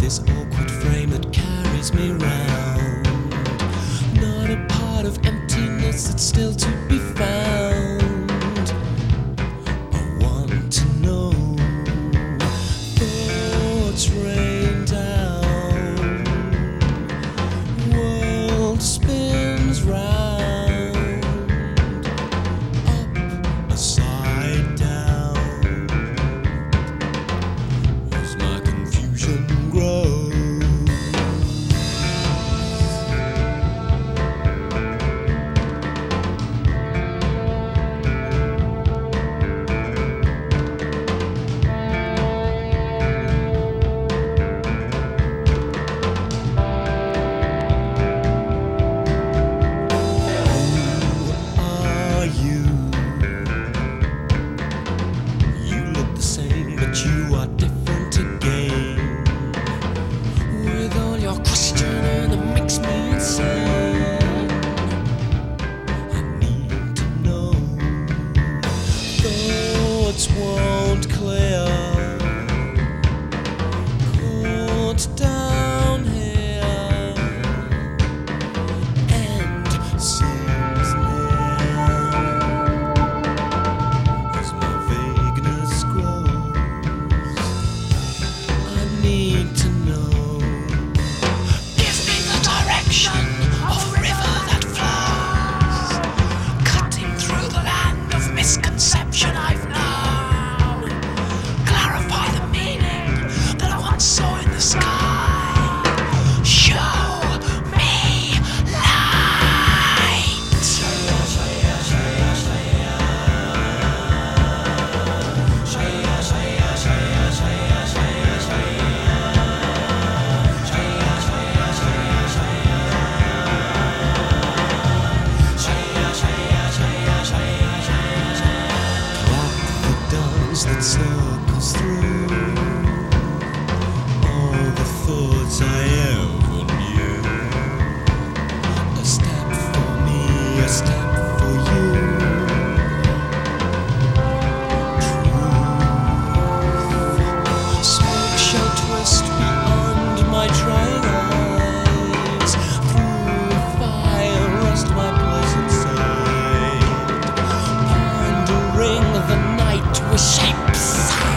this awkward frame that carries me round. Not a part of emptiness that's still to be found. I want to know. Thoughts rain down. World spins round. Up, aside, down. As my confusion grows. You are different again. With all your questioning that makes me insane. I need to know. Thoughts won't clear. Caught down here. End seems near. As my vagueness grows, need to know. Give me the direction of a river that flows, cutting through the land of misconception I've known. Clarify the meaning that I once saw in the sky. Show me light. That circles through all the thoughts I ever knew. A step for me, a step for you. Truth. Smoke shall twist beyond my trying eyes. Through fire rust my place inside. Pondering the night with shapes.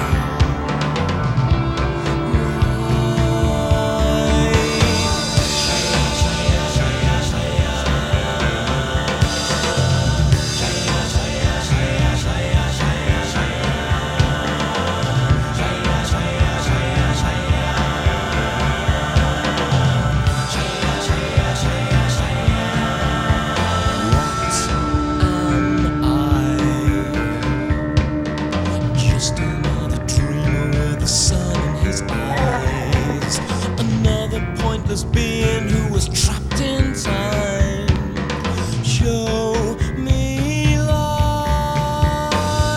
Pointless being who was trapped in time. Show me light.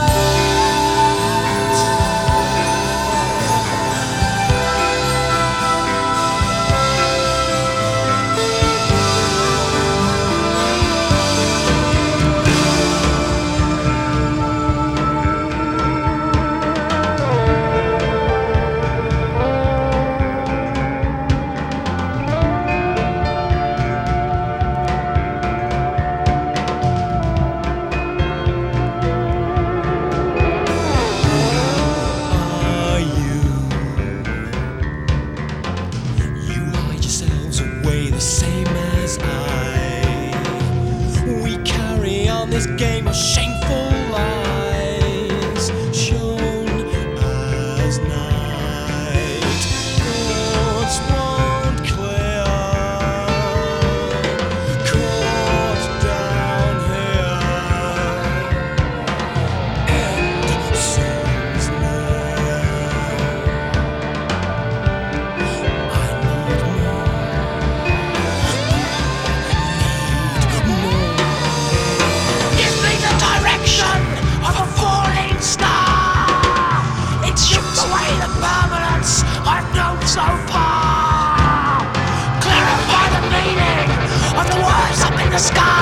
The same as I. We carry on this game of shameful lies, shown as night. Thoughts won't clear. Caught down here. End seems near. I need more. So far, clarify the meaning of the words up in the sky.